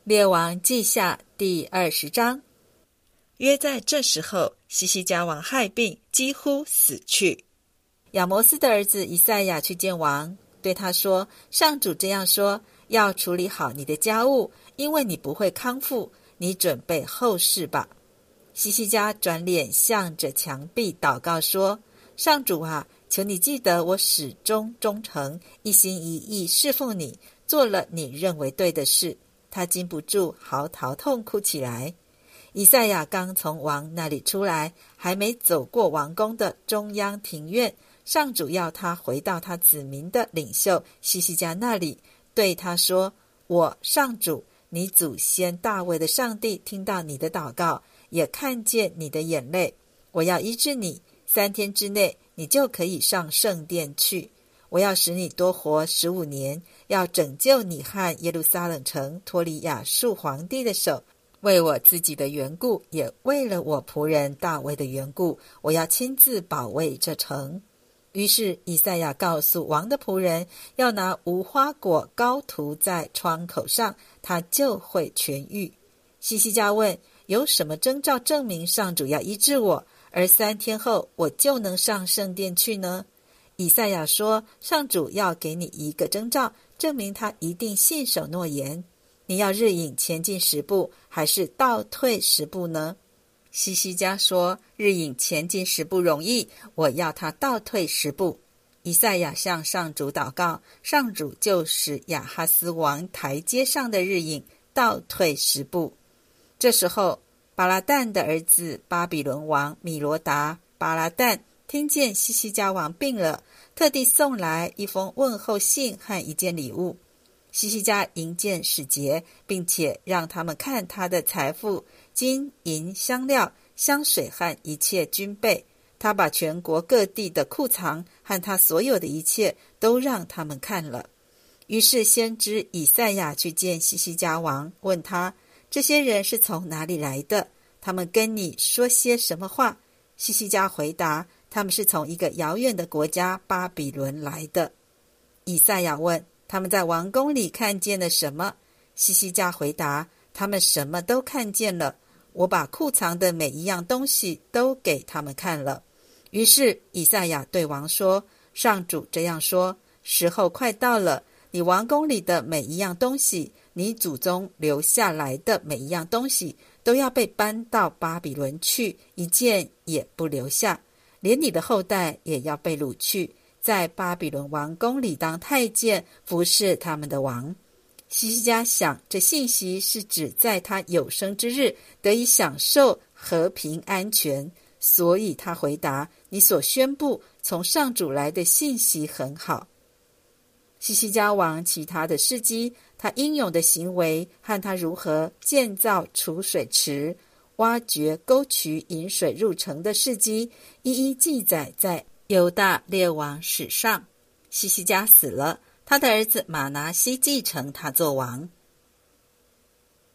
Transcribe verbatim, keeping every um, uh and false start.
列王记下第二十章。 约在这时候，西西家王害病，几乎死去。 亚摩斯的儿子以赛亚去见王，对他说：上主这样说，要处理好你的家务，因为你不会康复，你准备后事吧。西西家转脸向着墙壁祷告说：上主啊，求你记得我始终忠诚，一心一意侍奉你，做了你认为对的事。他禁不住嚎啕痛哭起来。以赛亚刚从王那里出来，还没走过王宫的中央庭院，上主要他回到他子民的领袖西西家那里，对他说：我上主，你祖先大卫的上帝听到你的祷告，也看见你的眼泪，我要医治你，三天之内你就可以上圣殿去。我要使你多活十五年，要拯救你和耶路撒冷城脱离亚述皇帝的手。为我自己的缘故，也为了我仆人大卫的缘故，我要亲自保卫这城。于是以赛亚告诉王的仆人，要拿无花果膏涂在窗口上，他就会痊愈。西西家问：有什么征兆证明上主要医治我，而三天后我就能上圣殿去呢？以赛亚说：上主要给你一个征兆，证明他一定信守诺言。你要日影前进十步，还是倒退十步呢？西西家说：日影前进十步容易，我要他倒退十步。以赛亚向上主祷告，上主就使亚哈斯王台阶上的日影倒退十步。这时候，巴拉旦的儿子巴比伦王米罗达巴拉旦听见西西家王病了，特地送来一封问候信和一件礼物。西西家迎见使节，并且让他们看他的财富，金银香料香水和一切军备。他把全国各地的库藏和他所有的一切都让他们看了。于是先知以赛亚去见西西家王，问他：这些人是从哪里来的？他们跟你说些什么话？西西家回答：他们是从一个遥远的国家巴比伦来的。以赛亚问：他们在王宫里看见了什么？西西家回答：他们什么都看见了，我把库藏的每一样东西都给他们看了。于是以赛亚对王说：上主这样说，时候快到了，你王宫里的每一样东西，你祖宗留下来的每一样东西，都要被搬到巴比伦去，一件也不留下，连你的后代也要被掳去，在巴比伦王宫里当太监，服侍他们的王。西西家想，这信息是指在他有生之日得以享受和平安全，所以他回答：你所宣布从上主来的信息很好。西西家王其他的事迹，他英勇的行为和他如何建造储水池、挖掘沟渠引水入城的事迹，一一记载在犹大列王史上。西西家死了，他的儿子马拿西继承他做王。